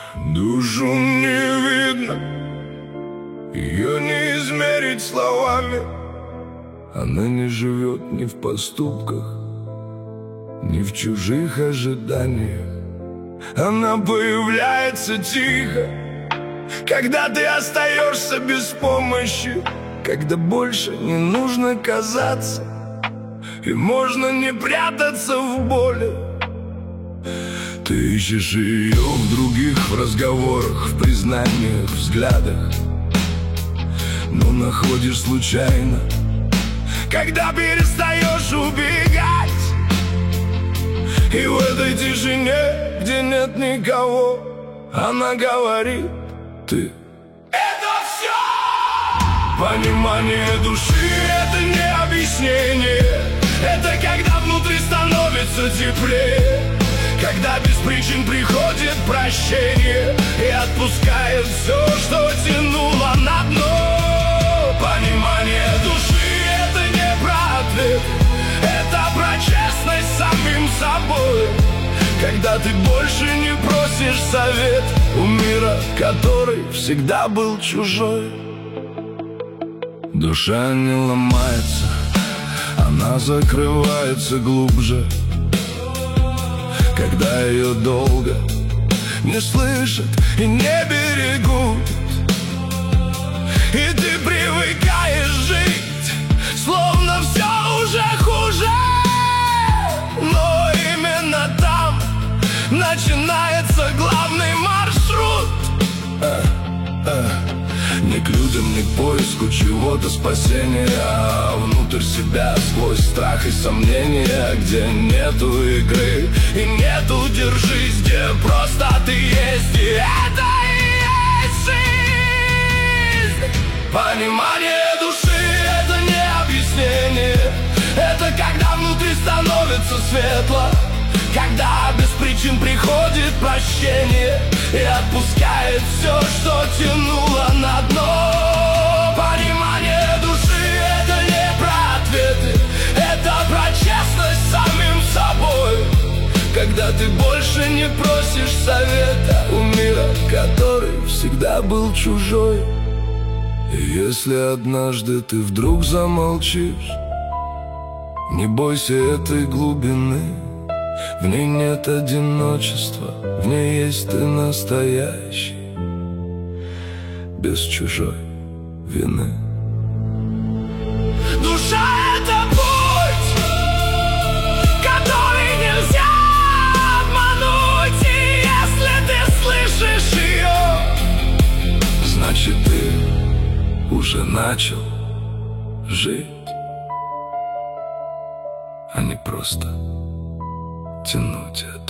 Душу не видно, ее не измерить словами. Она не живет ни в поступках, ни в чужих ожиданиях. Она появляется тихо, когда ты остаешься без помощи, когда больше не нужно казаться, и можно не прятаться в боли. Ты ищешь ее в других, в разговорах, в признаниях, взглядах, но находишь случайно, когда перестаешь убегать. И в этой тишине, где нет никого, она говорит: ты — это все! Понимание души — это не объяснение. Это когда внутри становится теплее, когда без причин приходит прощение и отпускает все, что тянуло на дно. Понимание души — это не про ответ, это про честность с самим собой, когда ты больше не просишь совет у мира, который всегда был чужой. Душа не ломается, она закрывается глубже, когда ее долго не слышат и не берегут. И ты привыкаешь жить, словно все уже хуже. Но именно там начинается главный маршрут. Не к людям, не к поиску чего-то спасения, а внутрь себя, сквозь страх и сомнения, где нету игры и нету держись, где просто ты есть, и это и есть жизнь. Понимание души — это не объяснение, это когда внутри становится светло, когда без причин приходит прощение и отпускает все, что тянуло на дно. Понимание души — это не про ответы, это про честность с самим собой, когда ты больше не просишь совета у мира, который всегда был чужой. И если однажды ты вдруг замолчишь, не бойся этой глубины. В ней нет одиночества, в ней есть ты настоящий, без чужой вины. Душа — это путь, который нельзя обмануть, и если ты слышишь ее, значит ты уже начал жить, а не просто тянуть это.